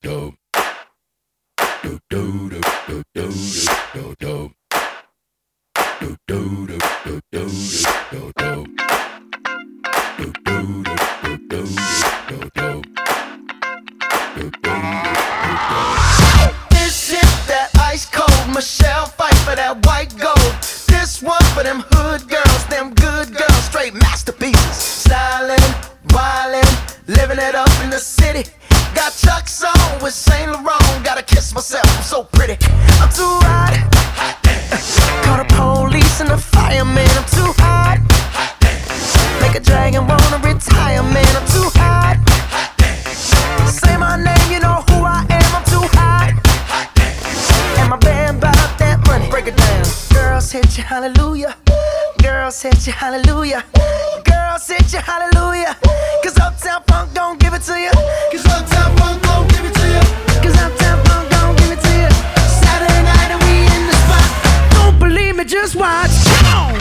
This is that ice cold Michelle fight for that white gold. This one for them hood girls, them good girls, straight masterpieces. Stylin', wildin', living it up in the city. Got Chuck's on with Saint Laurent. Gotta kiss myself, I'm so pretty. I'm too hot. Call the police and the fireman. I'm too hot. Make a dragon wanna retire, man. I'm too hot. Say my name, you know who I am. I'm too hot. And my band bout that money. Break it down. Girls hit you, hallelujah. Girls hit you, hallelujah. Girls hit you, hallelujah. Cause Uptown Funk don't give it to you. Cause Uptown Funk don't give it to you. Cause Uptown Funk don't give it to you. Saturday night and we in the spot. Don't believe me, just watch. Come on.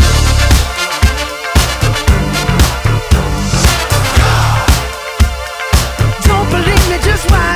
Don't believe me, just watch.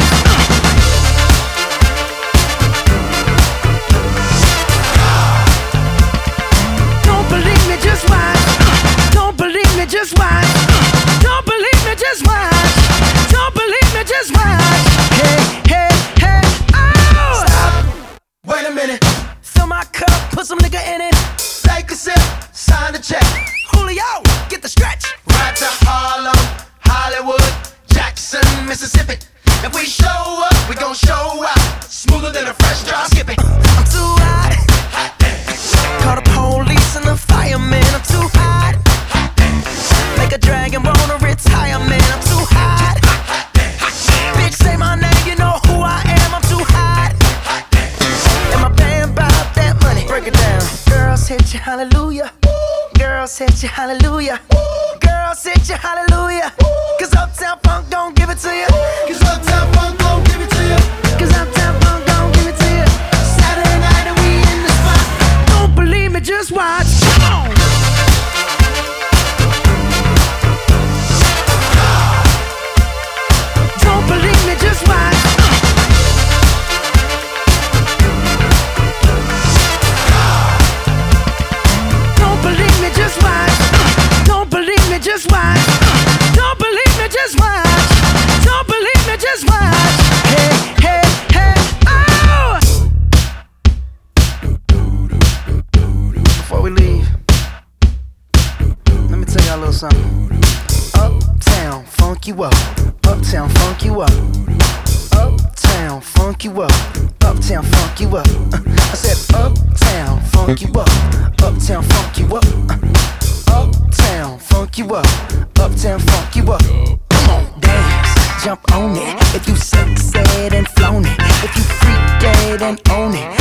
Don't believe me, just watch. Don't believe me, just watch. Don't believe me, just watch. Don't believe me, just watch. Hey, hey, hey, oh! Stop. Wait a minute. Fill my cup, put some nigga in it. Take a sip, sign the check. Julio, get the stretch. Right to Harlem, Hollywood, Jackson, Mississippi. If we show up, we gon' show out. Smoother than a fresh drop. Skip it. I'm too hot. Call the police and the fireman. I'm too hot. Make a dragon wanna retire, man. I'm too hot. Bitch, say my name, you know who I am. I'm too hot. And my band bout that money. Break it down. Girls hit you, hallelujah. Girls hit you, hallelujah. Girls hit you, hallelujah. Cause Uptown Funk don't give it to you. Cause Uptown Funk don't give it to you. Cause Uptown Funk don't give it to you. Saturday night and we in the spot. Don't believe me, just watch. Come on. Don't believe me, just watch. Don't believe me, just watch. Don't believe me, just watch. Don't believe me, just watch. Don't believe me, just watch. Hey, hey, hey, oh! Before we leave, let me tell y'all a little something. Uptown, funk you up. Uptown, funk you up. Uptown, funk you up. Uptown, funk you up. I said uptown, funk you up. Uptown, funk you up. Uptown, funk you up. Uptown, funk you up. Come on, dance, jump on it. If you succeed and flown it, if you freak dead and own it,